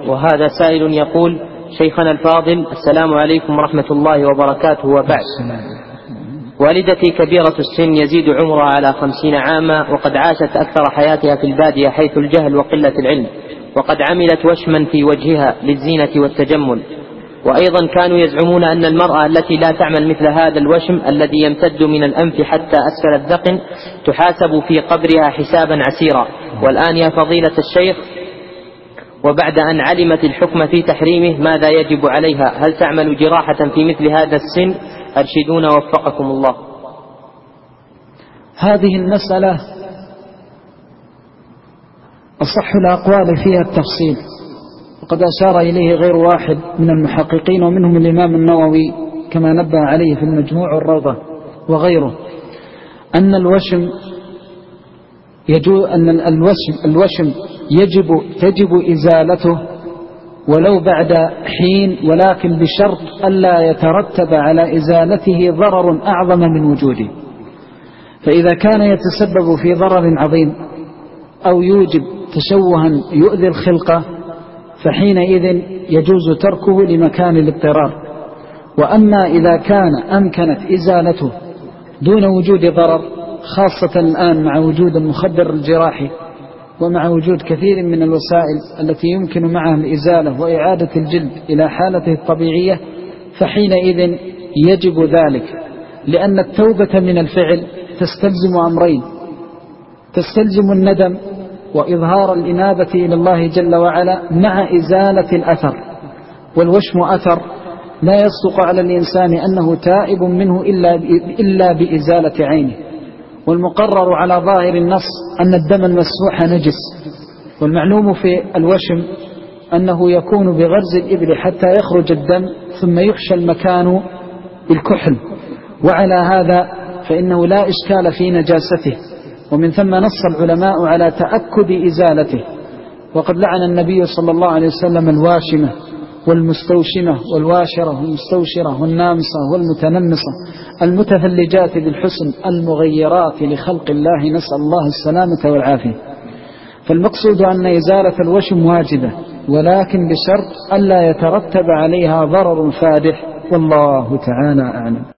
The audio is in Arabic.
وهذا سائل يقول: شيخنا الفاضل، السلام عليكم ورحمة الله وبركاته، وبعد. والدتي كبيرة السن يزيد عمرها على 50 عاما، وقد عاشت أكثر حياتها في البادية حيث الجهل وقلة العلم، وقد عملت وشما في وجهها للزينة والتجمل. وأيضا كانوا يزعمون أن المرأة التي لا تعمل مثل هذا الوشم الذي يمتد من الأنف حتى أسفل الذقن تحاسب في قبرها حسابا عسيرا. والآن يا فضيلة الشيخ، وبعد أن علمت الحكم في تحريمه، ماذا يجب عليها؟ هل تعمل جراحة في مثل هذا السن؟ أرشدونا وفقكم الله. هذه المسألة أصح الأقوال فيها التفصيل، وقد أشار إليه غير واحد من المحققين، ومنهم الإمام النووي كما نبه عليه في المجموع والروضة وغيره، أن الوشم تجب إزالته ولو بعد حين، ولكن بشرط ألا يترتب على إزالته ضرر أعظم من وجوده. فإذا كان يتسبب في ضرر عظيم أو يوجب تشوها يؤذي الخلقة فحينئذ يجوز تركه لمكان الاضطرار. وأما إذا كان أمكنت إزالته دون وجود ضرر، خاصة الآن مع وجود المخدر الجراحي ومع وجود كثير من الوسائل التي يمكن معها الإزالة وإعادة الجلد إلى حالته الطبيعية، فحينئذ يجب ذلك، لأن التوبة من الفعل تستلزم أمرين: تستلزم الندم وإظهار الإنابة إلى الله جل وعلا مع إزالة الأثر. والوشم أثر لا يصدق على الإنسان أنه تائب منه إلا بإزالة عينه. والمقرر على ظاهر النص أن الدم المسفوح نجس، والمعلوم في الوشم أنه يكون بغرز الإبل حتى يخرج الدم ثم يحشى المكان بالكحل، وعلى هذا فإنه لا إشكال في نجاسته، ومن ثم نص العلماء على تأكد إزالته. وقد لعن النبي صلى الله عليه وسلم الواشمة والمستوشمة والواشرة والمستوشرة والنامصة والمتنمصة المتفلجات بالحسن المغيرات لخلق الله، نسأل الله السلامة والعافية. فالمقصود أن إزالة الوشم واجبة، ولكن بشرط ألا يترتب عليها ضرر فادح، والله تعالى أعلم.